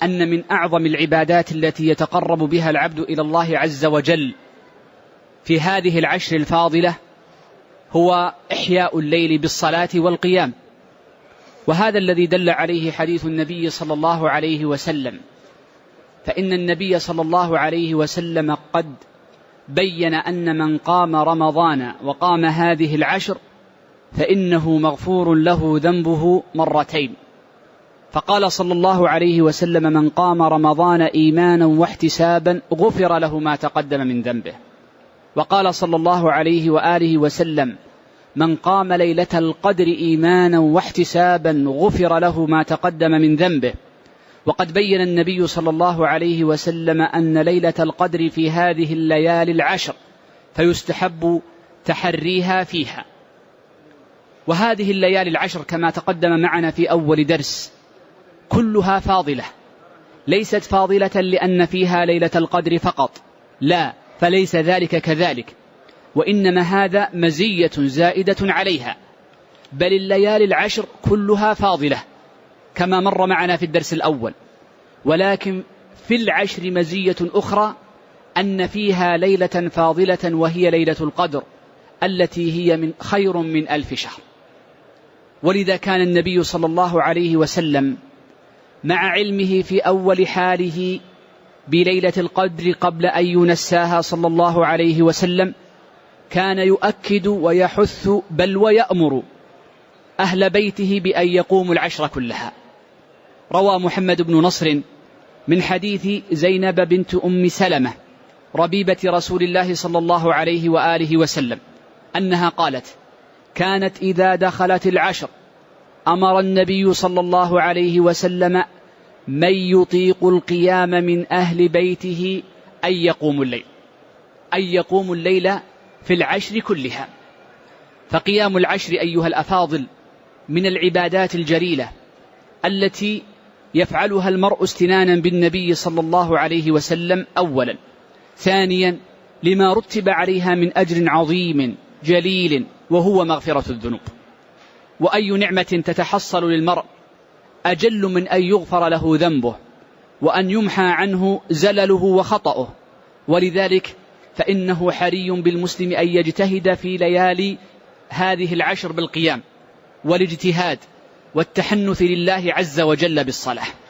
أن من أعظم العبادات التي يتقرب بها العبد إلى الله عز وجل في هذه العشر الفاضلة هو إحياء الليل بالصلاة والقيام، وهذا الذي دل عليه حديث النبي صلى الله عليه وسلم، فإن النبي صلى الله عليه وسلم قد بين أن من قام رمضان وقام هذه العشر فإنه مغفور له ذنبه مرتين. فقال صلى الله عليه وسلم: من قام رمضان إيمانا واحتسابا غفر له ما تقدم من ذنبه. وقال صلى الله عليه وآله وسلم: من قام ليلة القدر إيمانا واحتسابا غفر له ما تقدم من ذنبه. وقد بين النبي صلى الله عليه وسلم أن ليلة القدر في هذه الليالي العشر، فيستحب تحريها فيها. وهذه الليالي العشر كما تقدم معنا في أول درس كلها فاضلة، ليست فاضلة لأن فيها ليلة القدر فقط، لا، فليس ذلك كذلك، وإنما هذا مزية زائدة عليها، بل الليالي العشر كلها فاضلة كما مر معنا في الدرس الأول. ولكن في العشر مزية أخرى أن فيها ليلة فاضلة وهي ليلة القدر التي هي من خير من 1000 شهر. ولذا كان النبي صلى الله عليه وسلم مع علمه في أول حاله بليلة القدر قبل أن ينساها صلى الله عليه وسلم كان يؤكد ويحث بل ويأمر أهل بيته بأن يقوموا العشر كلها. روى محمد بن نصر من حديث زينب بنت أم سلمة ربيبة رسول الله صلى الله عليه وآله وسلم أنها قالت: كانت إذا دخلت العشر أمر النبي صلى الله عليه وسلم من يطيق القيام من أهل بيته أن يقوم الليل في العشر كلها. فقيام العشر أيها الأفاضل من العبادات الجليلة التي يفعلها المرء استنانا بالنبي صلى الله عليه وسلم أولا. ثانيا لما رتب عليها من أجر عظيم جليل وهو مغفرة الذنوب. وأي نعمة تتحصل للمرء أجل من أن يغفر له ذنبه وأن يمحى عنه زلله وخطأه. ولذلك فإنه حري بالمسلم أن يجتهد في ليالي هذه العشر بالقيام والاجتهاد والتحنث لله عز وجل بالصلاة.